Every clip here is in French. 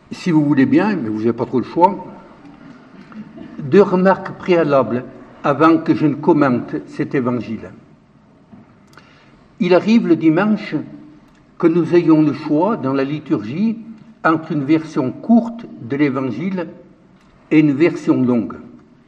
Si vous voulez bien, mais vous n'avez pas trop le choix, 2 remarques préalables avant que je ne commente cet évangile. Il arrive le dimanche que nous ayons le choix dans la liturgie entre une version courte de l'évangile et une version longue.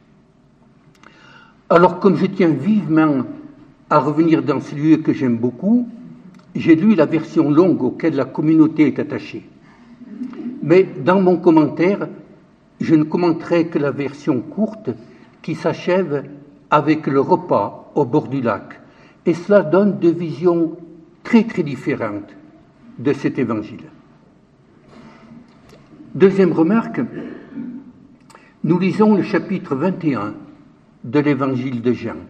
Alors, comme je tiens vivement à revenir dans ce lieu que j'aime beaucoup, j'ai lu la version longue auquel la communauté est attachée. Mais dans mon commentaire, je ne commenterai que la version courte qui s'achève avec le repas au bord du lac. Et cela donne 2 visions très très différentes de cet évangile. Deuxième remarque, nous lisons le chapitre 21 de l'évangile de Jean.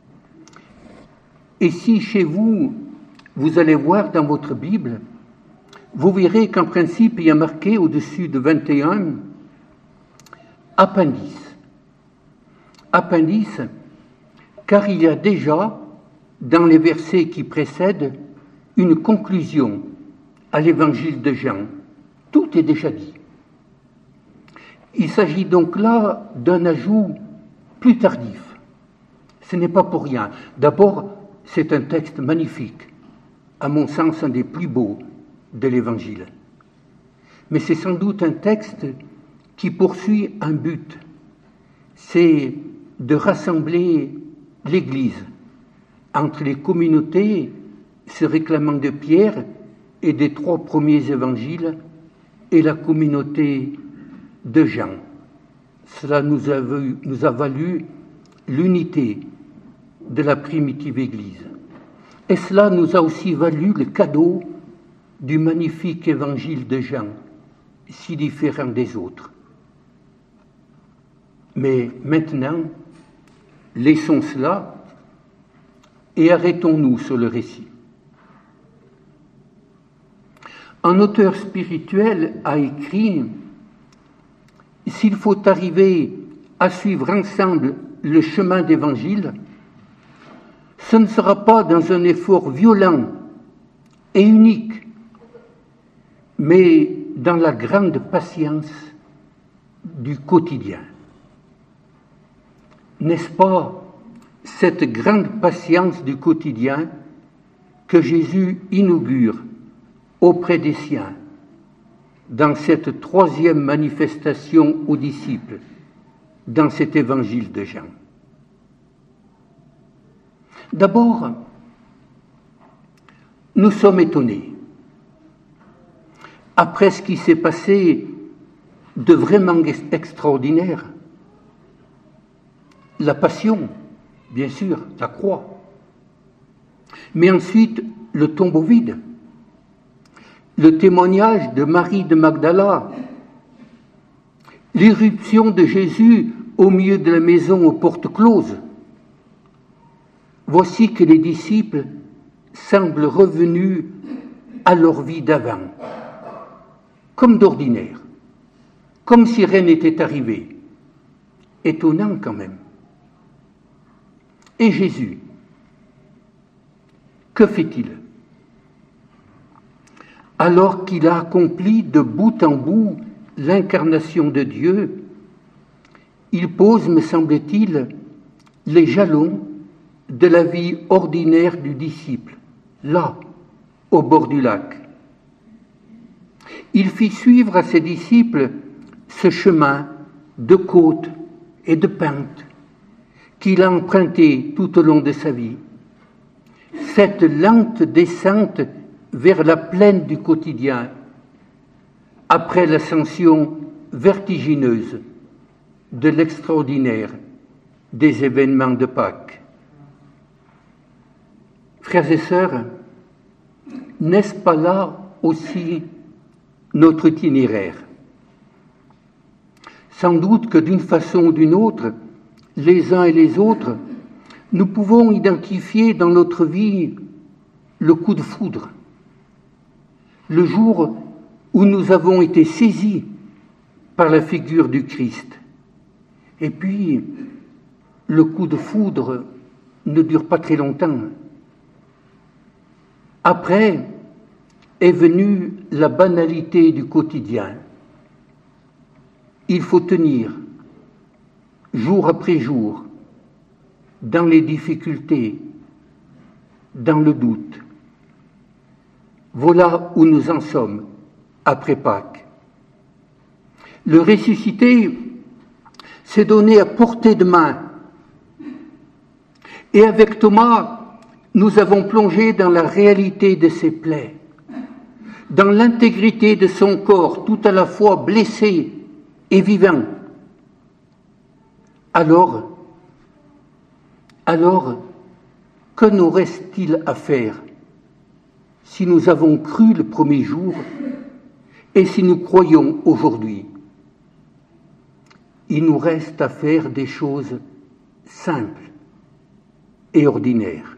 Et si chez vous, vous allez voir dans votre Bible, vous verrez qu'en principe, il y a marqué au-dessus de 21 appendice. Appendice, car il y a déjà, dans les versets qui précèdent, une conclusion à l'évangile de Jean. Tout est déjà dit. Il s'agit donc là d'un ajout plus tardif. Ce n'est pas pour rien. D'abord, c'est un texte magnifique, à mon sens un des plus beaux de l'Évangile. Mais c'est sans doute un texte qui poursuit un but, c'est de rassembler l'Église entre les communautés se réclamant de Pierre et des 3 premiers évangiles et la communauté de Jean. Cela nous a valu l'unité de la primitive Église. Et cela nous a aussi valu le cadeau du magnifique évangile de Jean, si différent des autres. Mais maintenant, laissons cela et arrêtons-nous sur le récit. Un auteur spirituel a écrit « S'il faut arriver à suivre ensemble le chemin d'évangile, ce ne sera pas dans un effort violent et unique, mais dans la grande patience du quotidien. » N'est-ce pas cette grande patience du quotidien que Jésus inaugure auprès des siens dans cette 3e manifestation aux disciples, dans cet évangile de Jean? D'abord, nous sommes étonnés. Après ce qui s'est passé de vraiment extraordinaire, la passion, bien sûr, la croix, mais ensuite le tombeau vide, le témoignage de Marie de Magdala, l'irruption de Jésus au milieu de la maison aux portes closes. Voici que les disciples semblent revenus à leur vie d'avant, comme d'ordinaire, comme si rien n'était arrivé. Étonnant quand même. Et Jésus, que fait-il? Alors qu'il a accompli de bout en bout l'incarnation de Dieu, il pose, me semble-t-il, les jalons de la vie ordinaire du disciple, là, au bord du lac. Il fit suivre à ses disciples ce chemin de côte et de pente qu'il a emprunté tout au long de sa vie, cette lente descente vers la plaine du quotidien, après l'ascension vertigineuse de l'extraordinaire des événements de Pâques. Frères et sœurs, n'est-ce pas là aussi notre itinéraire? Sans doute que d'une façon ou d'une autre, les uns et les autres, nous pouvons identifier dans notre vie le coup de foudre, le jour où nous avons été saisis par la figure du Christ. Et puis, le coup de foudre ne dure pas très longtemps. Après est venue la banalité du quotidien, il faut tenir, jour après jour, dans les difficultés, dans le doute. Voilà où nous en sommes après Pâques. Le ressuscité s'est donné à portée de main. Et avec Thomas, nous avons plongé dans la réalité de ses plaies, dans l'intégrité de son corps, tout à la fois blessé et vivant. Alors, que nous reste-t-il à faire si nous avons cru le premier jour et si nous croyons aujourd'hui? Il nous reste à faire des choses simples et ordinaires.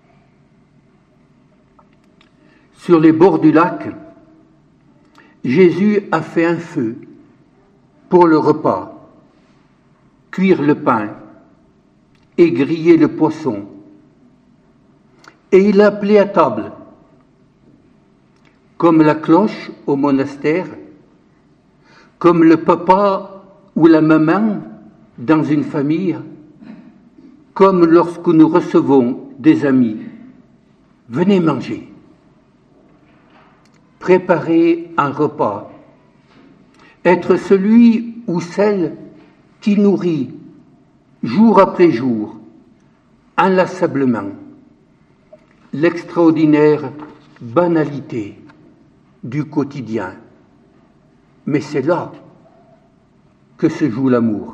Sur les bords du lac, Jésus a fait un feu pour le repas, cuire le pain et griller le poisson. Et il a appelé à table, comme la cloche au monastère, comme le papa ou la maman dans une famille, comme lorsque nous recevons des amis. Venez manger. Préparer un repas. Être celui ou celle qui nourrit jour après jour, inlassablement, l'extraordinaire banalité du quotidien. Mais c'est là que se joue l'amour.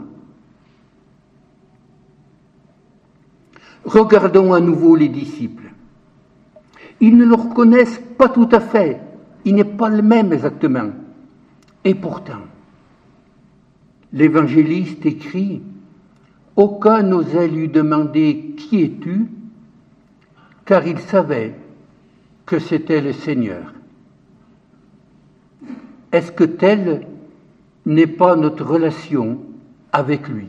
Regardons à nouveau les disciples. Ils ne le reconnaissent pas tout à fait. Il n'est pas le même exactement. Et pourtant, l'évangéliste écrit « Aucun n'osait lui demander « Qui es-tu ?» car il savait que c'était le Seigneur. Est-ce que telle n'est pas notre relation avec lui?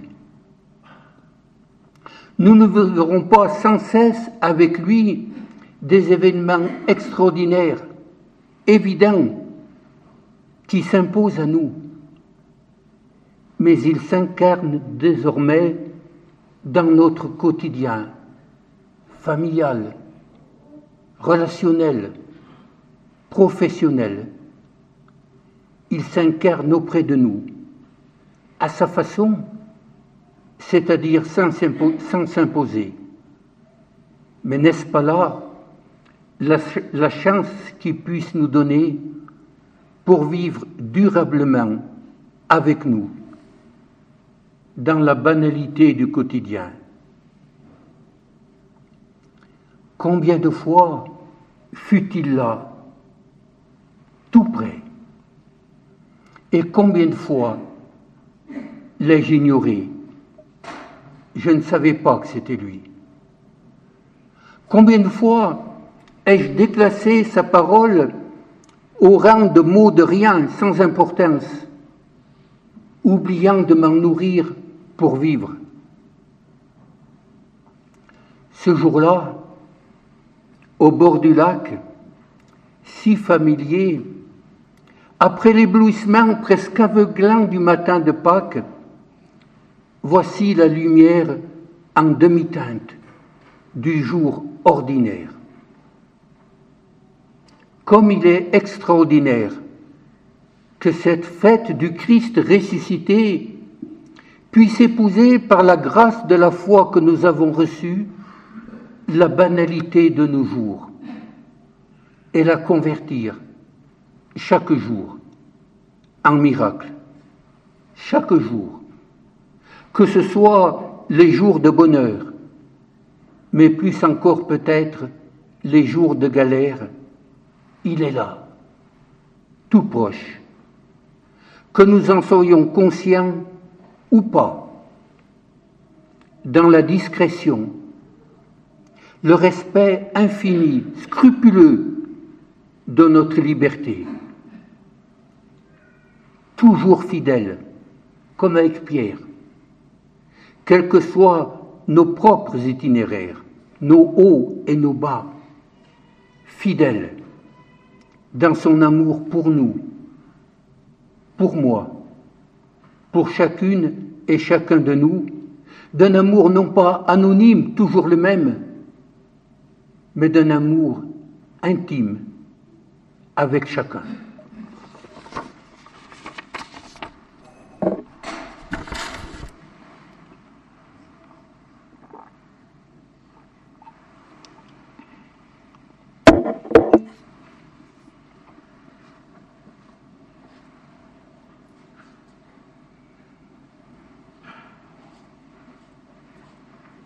Nous ne verrons pas sans cesse avec lui des événements extraordinaires, évidents, qui s'imposent à nous. Mais il s'incarne désormais dans notre quotidien, familial, relationnel, professionnel. Il s'incarne auprès de nous, à sa façon, c'est-à-dire sans s'imposer. Mais n'est-ce pas là la chance qu'il puisse nous donner pour vivre durablement avec nous, dans la banalité du quotidien? Combien de fois fut-il là, tout près? Et combien de fois l'ai-je ignoré? Je ne savais pas que c'était lui. Combien de fois ai-je déclassé sa parole au rang de mots de rien, sans importance, oubliant de m'en nourrir pour vivre? Ce jour-là, au bord du lac, si familier, après l'éblouissement presque aveuglant du matin de Pâques, voici la lumière en demi-teinte du jour ordinaire. Comme il est extraordinaire que cette fête du Christ ressuscité puisse épouser par la grâce de la foi que nous avons reçue la banalité de nos jours et la convertir chaque jour en miracle, chaque jour, que ce soit les jours de bonheur, mais plus encore peut-être les jours de galère. Il est là, tout proche, que nous en soyons conscients ou pas, dans la discrétion, le respect infini, scrupuleux de notre liberté, toujours fidèle, comme avec Pierre, quels que soient nos propres itinéraires, nos hauts et nos bas, fidèle dans son amour pour nous, pour moi, pour chacune et chacun de nous, d'un amour non pas anonyme, toujours le même, mais d'un amour intime avec chacun.